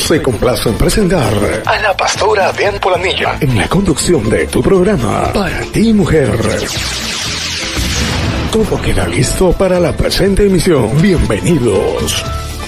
se complace en presentar a la pastora Diana Polanilla en la conducción de tu programa Para Ti Mujer. Todo queda listo para la presente emisión. Bienvenidos.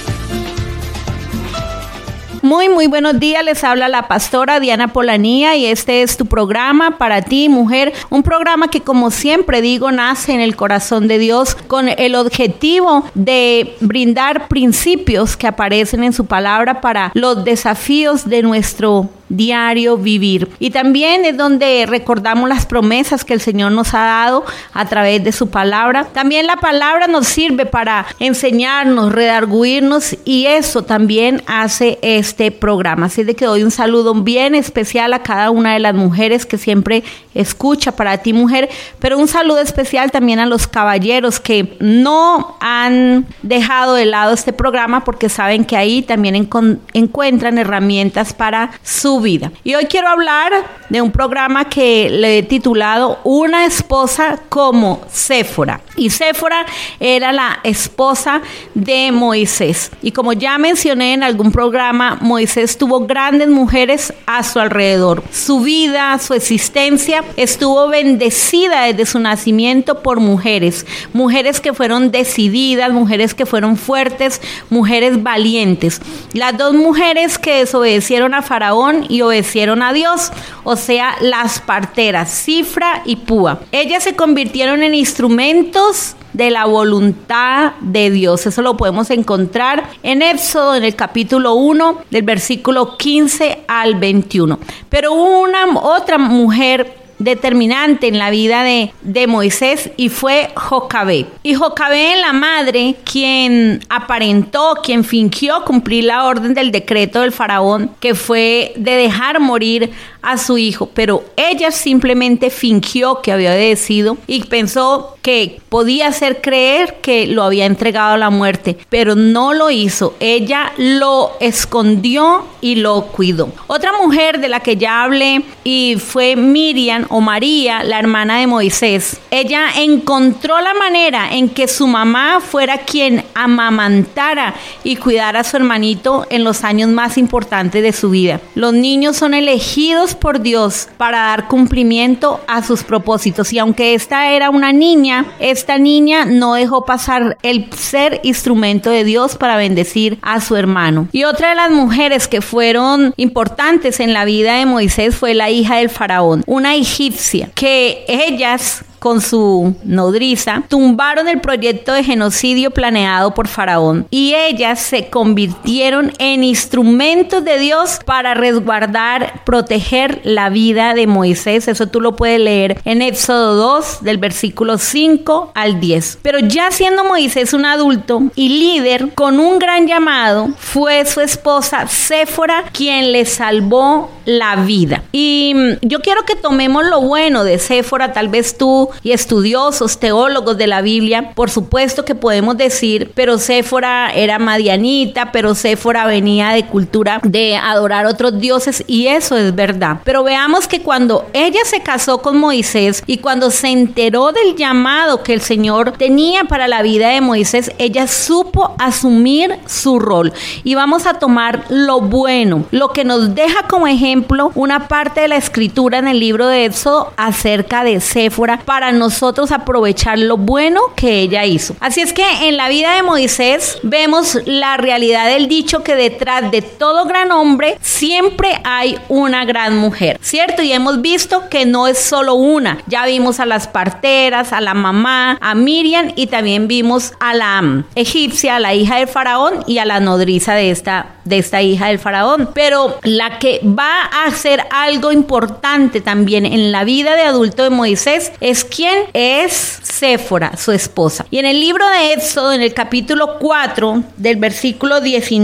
Muy buenos días, les habla la pastora Diana Polanía y este es tu programa Para Ti Mujer, un programa que, como siempre digo, nace en el corazón de Dios con el objetivo de brindar principios que aparecen en su palabra para los desafíos de nuestro diario vivir. Y también es donde recordamos las promesas que el Señor nos ha dado a través de su palabra. También la palabra nos sirve para enseñarnos, redarguirnos, y eso también hace este programa. Así de que doy un saludo bien especial a cada una de las mujeres que siempre escucha Para Ti Mujer, pero un saludo especial también a los caballeros que no han dejado de lado este programa porque saben que ahí también encuentran herramientas para su vida. Y hoy quiero hablar de un programa que le he titulado Una esposa como Séfora. Y Séfora era la esposa de Moisés. Y como ya mencioné en algún programa, Moisés tuvo grandes mujeres a su alrededor. Su vida, su existencia estuvo bendecida desde su nacimiento por mujeres. Mujeres que fueron decididas, mujeres que fueron fuertes, mujeres valientes. Las dos mujeres que desobedecieron a Faraón y obedecieron a Dios, o sea, las parteras, Cifra y Púa. Ellas se convirtieron en instrumentos de la voluntad de Dios. Eso lo podemos encontrar en Éxodo, en el capítulo 1, del versículo 15 al 21. Pero hubo una otra mujer determinante en la vida de Moisés y fue Jocabed. Y Jocabed, la madre, quien aparentó, quien fingió cumplir la orden del decreto del faraón, que fue de dejar morir a su hijo, pero ella simplemente fingió que había obedecido y pensó que podía hacer creer que lo había entregado a la muerte, pero no lo hizo. Ella lo escondió y lo cuidó. Otra mujer de la que ya hablé y fue Miriam o María, la hermana de Moisés. Ella encontró la manera en que su mamá fuera quien amamantara y cuidara a su hermanito en los años más importantes de su vida. Los niños son elegidos por Dios para dar cumplimiento a sus propósitos, y aunque esta era una niña, esta niña no dejó pasar el ser instrumento de Dios para bendecir a su hermano. Y otra de las mujeres que fueron importantes en la vida de Moisés fue la hija del faraón, una egipcia, que ellas con su nodriza tumbaron el proyecto de genocidio planeado por Faraón, y ellas se convirtieron en instrumentos de Dios para resguardar, proteger la vida de Moisés. Eso tú lo puedes leer en Éxodo 2 del versículo 5 al 10. Pero ya siendo Moisés un adulto y líder con un gran llamado, fue su esposa Séfora quien le salvó la vida. Y yo quiero que tomemos lo bueno de Séfora. Tal vez tú y estudiosos, teólogos de la Biblia, por supuesto que podemos decir, pero Séfora era madianita, pero Séfora venía de cultura de adorar otros dioses, y eso es verdad. Pero veamos que cuando ella se casó con Moisés y cuando se enteró del llamado que el Señor tenía para la vida de Moisés, ella supo asumir su rol. Y vamos a tomar lo bueno, lo que nos deja como ejemplo una parte de la escritura en el libro de Éxodo acerca de Séfora, para nosotros aprovechar lo bueno que ella hizo. Así es que en la vida de Moisés vemos la realidad del dicho que detrás de todo gran hombre siempre hay una gran mujer, ¿cierto? Y hemos visto que no es solo una. Ya vimos a las parteras, a la mamá, a Miriam, y también vimos a la egipcia, a la hija del faraón, y a la nodriza de esta hija del faraón. Pero la que va a hacer algo importante también en la vida de adulto de Moisés es ¿quién? Es Séfora, su esposa. Y en el libro de Éxodo, en el capítulo 4, del versículo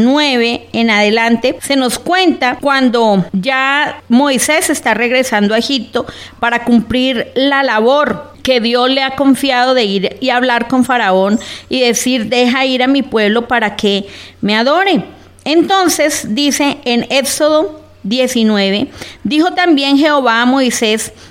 19 en adelante, se nos cuenta cuando ya Moisés está regresando a Egipto para cumplir la labor que Dios le ha confiado de ir y hablar con Faraón y decir: deja ir a mi pueblo para que me adore. Entonces dice en Éxodo 19, dijo también Jehová a Moisés: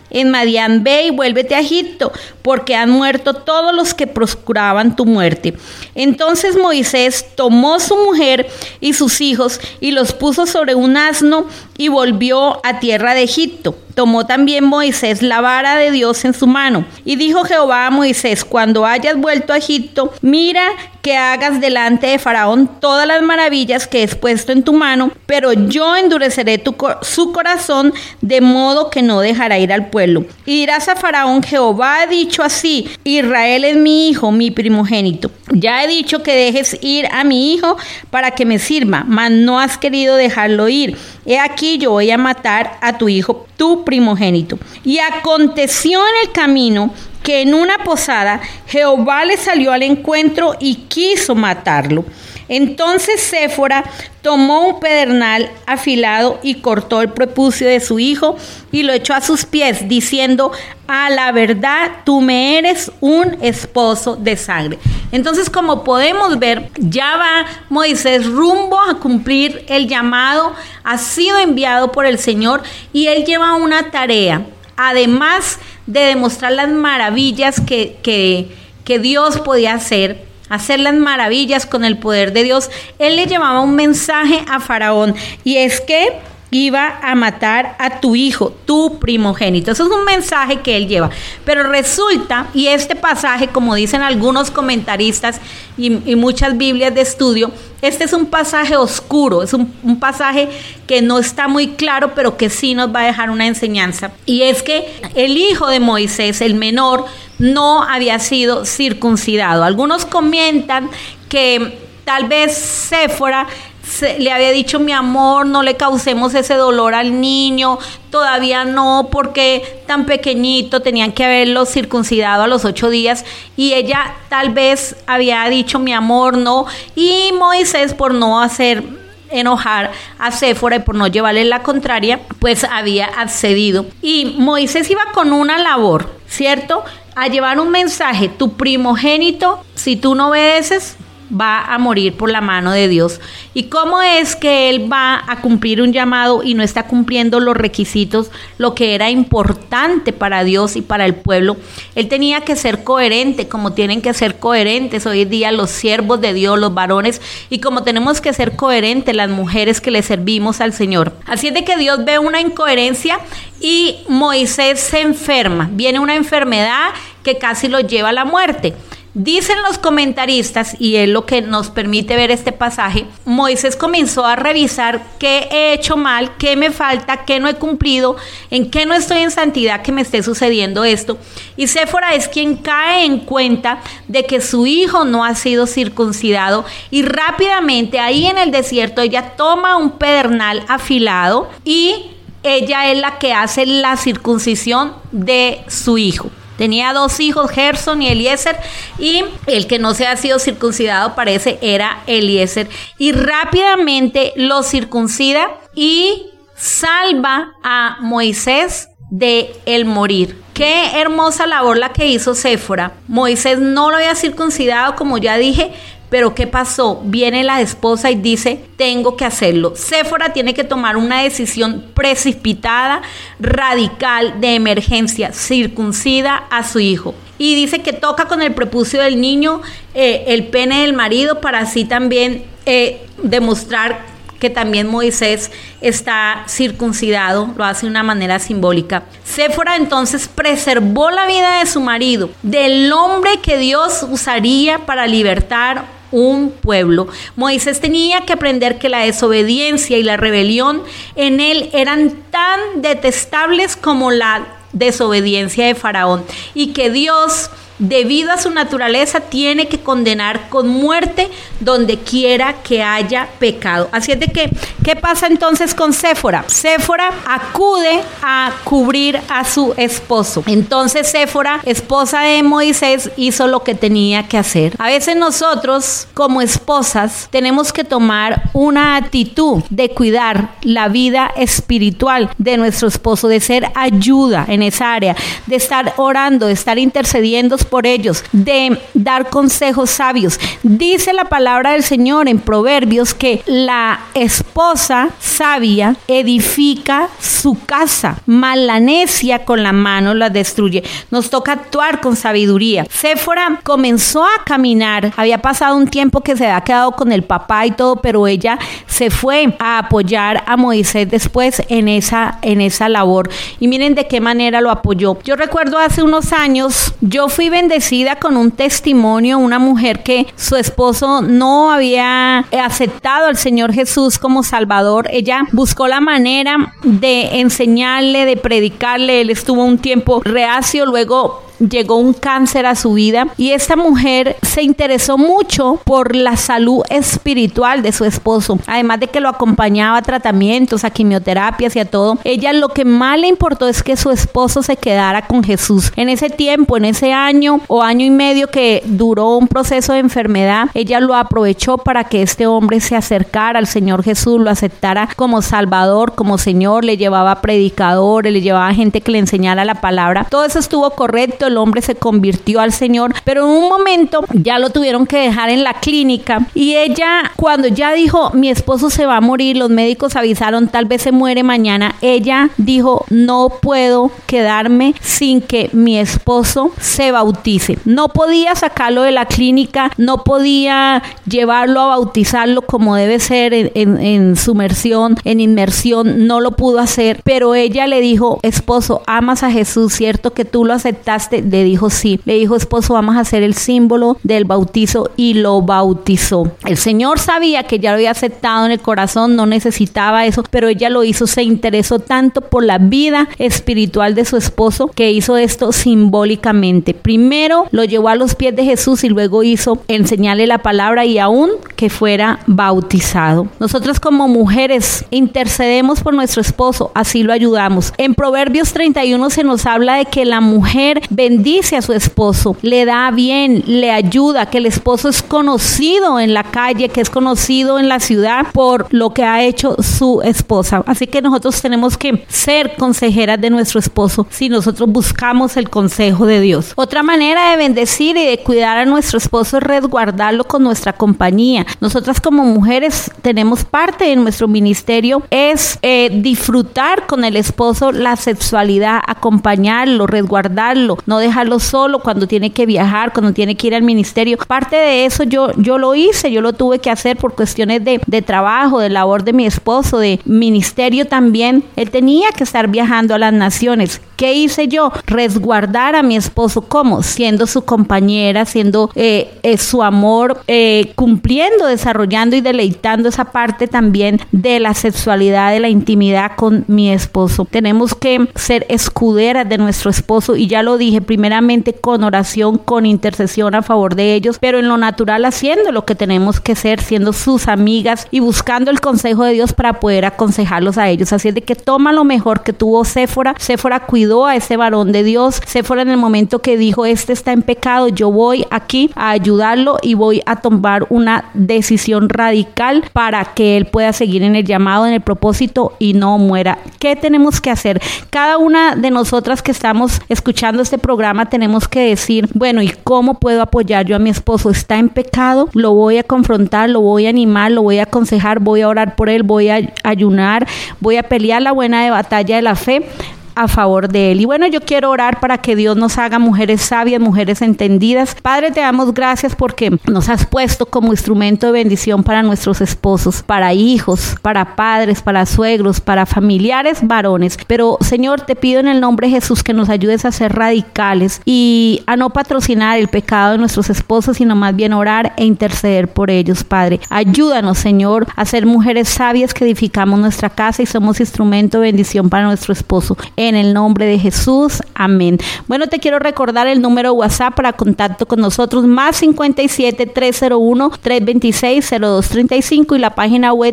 en Madián, ve y vuélvete a Egipto, porque han muerto todos los que procuraban tu muerte. Entonces Moisés tomó su mujer y sus hijos y los puso sobre un asno y volvió a tierra de Egipto. Tomó también Moisés la vara de Dios en su mano. Y dijo Jehová a Moisés: cuando hayas vuelto a Egipto, mira que hagas delante de Faraón todas las maravillas que he puesto en tu mano, pero yo endureceré su corazón, de modo que no dejará ir al pueblo. Y dirás a Faraón: Jehová ha dicho así: Israel es mi hijo, mi primogénito. Ya he dicho que dejes ir a mi hijo para que me sirva, mas no has querido dejarlo ir. He aquí, yo voy a matar a tu hijo, tu primogénito. Y aconteció en el camino que en una posada Jehová le salió al encuentro y quiso matarlo. Entonces Séfora tomó un pedernal afilado y cortó el prepucio de su hijo y lo echó a sus pies, diciendo: a la verdad, tú me eres un esposo de sangre. Entonces, como podemos ver, ya va Moisés rumbo a cumplir el llamado, ha sido enviado por el Señor y él lleva una tarea, además de demostrar las maravillas que Dios podía hacer las maravillas con el poder de Dios. Él le llevaba un mensaje a Faraón, y es que iba a matar a tu hijo, tu primogénito. Eso es un mensaje que él lleva. Pero resulta, y este pasaje, como dicen algunos comentaristas y muchas Biblias de estudio, este es un pasaje oscuro, es un pasaje que no está muy claro, pero que sí nos va a dejar una enseñanza. Y es que el hijo de Moisés, el menor, no había sido circuncidado. Algunos comentan que tal vez Séfora le había dicho: mi amor, no le causemos ese dolor al niño, todavía no, porque tan pequeñito, tenían que haberlo circuncidado a los 8 días, y ella tal vez había dicho: mi amor, no, y Moisés, por no hacer enojar a Séfora y por no llevarle la contraria, pues había accedido. Y Moisés iba con una labor, ¿cierto?, a llevar un mensaje: tu primogénito, si tú no obedeces, va a morir por la mano de Dios. ¿Y cómo es que él va a cumplir un llamado y no está cumpliendo los requisitos, lo que era importante para Dios y para el pueblo? Él tenía que ser coherente, como tienen que ser coherentes hoy en día los siervos de Dios, los varones, y como tenemos que ser coherentes las mujeres que le servimos al Señor. Así es de que Dios ve una incoherencia y Moisés se enferma. Viene una enfermedad que casi lo lleva a la muerte. Dicen los comentaristas, y es lo que nos permite ver este pasaje, Moisés comenzó a revisar qué he hecho mal, qué me falta, qué no he cumplido, en qué no estoy en santidad que me esté sucediendo esto. Y Séfora es quien cae en cuenta de que su hijo no ha sido circuncidado, y rápidamente ahí en el desierto ella toma un pedernal afilado y ella es la que hace la circuncisión de su hijo. Tenía 2 hijos, Gerson y Eliezer, y el que no se ha sido circuncidado parece era Eliezer. Y rápidamente lo circuncida y salva a Moisés de el morir. Qué hermosa labor la que hizo Séfora. Moisés no lo había circuncidado, como ya dije, pero ¿qué pasó? Viene la esposa y dice: tengo que hacerlo. Séfora tiene que tomar una decisión precipitada, radical, de emergencia: circuncida a su hijo. Y dice que toca con el prepucio del niño el pene del marido, para así también demostrar que también Moisés está circuncidado. Lo hace de una manera simbólica. Séfora entonces preservó la vida de su marido, del hombre que Dios usaría para libertar un pueblo. Moisés tenía que aprender que la desobediencia y la rebelión en él eran tan detestables como la desobediencia de Faraón, y que Dios, debido a su naturaleza, tiene que condenar con muerte donde quiera que haya pecado. Así es de que, ¿qué pasa entonces con Séfora? Séfora acude a cubrir a su esposo. Entonces Séfora, esposa de Moisés, hizo lo que tenía que hacer. A veces nosotros, como esposas, tenemos que tomar una actitud de cuidar la vida espiritual de nuestro esposo, de ser ayuda en esa área, de estar orando, de estar intercediendo por ellos, de dar consejos sabios. Dice la palabra del Señor en Proverbios que la esposa sabia edifica su casa, mas la necia con la mano la destruye. Nos toca actuar con sabiduría. Séfora comenzó a caminar, había pasado un tiempo que se había quedado con el papá y todo, pero ella se fue a apoyar a Moisés después en esa labor. Y miren de qué manera lo apoyó. Yo recuerdo hace unos años, yo fui bendecida con un testimonio, una mujer que su esposo no había aceptado al Señor Jesús como Salvador. Ella buscó la manera de enseñarle, de predicarle. Él estuvo un tiempo reacio, luego llegó un cáncer a su vida y esta mujer se interesó mucho por la salud espiritual de su esposo, además de que lo acompañaba a tratamientos, a quimioterapias y a todo. Ella lo que más le importó es que su esposo se quedara con Jesús. En ese tiempo, en ese año o año y medio que duró un proceso de enfermedad, ella lo aprovechó para que este hombre se acercara al Señor Jesús, lo aceptara como Salvador, como Señor. Le llevaba predicadores, le llevaba gente que le enseñara la palabra. Todo eso estuvo correcto. El hombre se convirtió al Señor, pero en un momento ya lo tuvieron que dejar en la clínica y ella, cuando ya dijo, mi esposo se va a morir, los médicos avisaron, tal vez se muere mañana, ella dijo, no puedo quedarme sin que mi esposo se bautice. No podía sacarlo de la clínica, no podía llevarlo a bautizarlo como debe ser en sumersión, en inmersión, no lo pudo hacer, pero ella le dijo, esposo, amas a Jesús, ¿cierto que tú lo aceptaste? Le dijo sí. Le dijo, esposo, vamos a hacer el símbolo del bautizo, y lo bautizó. El Señor sabía que ya lo había aceptado en el corazón, no necesitaba eso, pero ella lo hizo. Se interesó tanto por la vida espiritual de su esposo que hizo esto simbólicamente. Primero lo llevó a los pies de Jesús y luego hizo enseñarle la palabra y aún que fuera bautizado. Nosotros como mujeres intercedemos por nuestro esposo, así lo ayudamos. En Proverbios 31 se nos habla de que la mujer bendice a su esposo, le da bien, le ayuda, que el esposo es conocido en la calle, que es conocido en la ciudad por lo que ha hecho su esposa. Así que nosotros tenemos que ser consejeras de nuestro esposo si nosotros buscamos el consejo de Dios. Otra manera de bendecir y de cuidar a nuestro esposo es resguardarlo con nuestra compañía. Nosotras como mujeres tenemos parte de nuestro ministerio, es disfrutar con el esposo la sexualidad, acompañarlo, resguardarlo, no dejarlo solo cuando tiene que viajar, cuando tiene que ir al ministerio. Parte de eso yo lo hice, yo lo tuve que hacer por cuestiones de trabajo, de labor de mi esposo, de ministerio también. Él tenía que estar viajando a las naciones. ¿Qué hice yo? Resguardar a mi esposo. ¿Cómo? Siendo su compañera, siendo su amor, cumpliendo, desarrollando y deleitando esa parte también de la sexualidad, de la intimidad con mi esposo. Tenemos que ser escuderas de nuestro esposo, y ya lo dije, primeramente con oración, con intercesión a favor de ellos, pero en lo natural haciendo lo que tenemos que ser, siendo sus amigas y buscando el consejo de Dios para poder aconsejarlos a ellos. Así es de que toma lo mejor que tuvo Séfora. Séfora cuidó a ese varón de Dios. Séfora, en el momento que dijo, este está en pecado, yo voy aquí a ayudarlo y voy a tomar una decisión radical para que él pueda seguir en el llamado, en el propósito y no muera. ¿Qué tenemos que hacer? Cada una de nosotras que estamos escuchando este programa tenemos que decir, bueno, ¿y cómo puedo apoyar yo a mi esposo? ¿Está en pecado? Lo voy a confrontar, lo voy a animar, lo voy a aconsejar, voy a orar por él, voy a ayunar, voy a pelear la buena batalla de la fe a favor de él. Y bueno, yo quiero orar para que Dios nos haga mujeres sabias, mujeres entendidas. Padre, te damos gracias porque nos has puesto como instrumento de bendición para nuestros esposos, para hijos, para padres, para suegros, para familiares varones. Pero Señor, te pido en el nombre de Jesús que nos ayudes a ser radicales y a no patrocinar el pecado de nuestros esposos, sino más bien orar e interceder por ellos, Padre. Ayúdanos, Señor, a ser mujeres sabias que edificamos nuestra casa y somos instrumento de bendición para nuestro esposo. En el nombre de Jesús, amén. Bueno, te quiero recordar el número WhatsApp para contacto con nosotros, más 57-301-326-0235, y la página web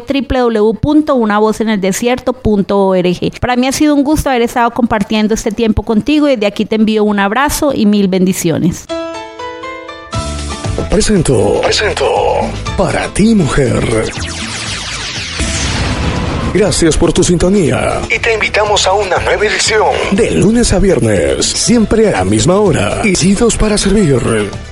www.unavozeneldesierto.org. Para mí ha sido un gusto haber estado compartiendo este tiempo contigo, y de aquí te envío un abrazo y mil bendiciones. Presento para ti, mujer, Gracias por tu sintonía y te invitamos a una nueva edición de lunes a viernes, siempre a la misma hora y Unidos para servir.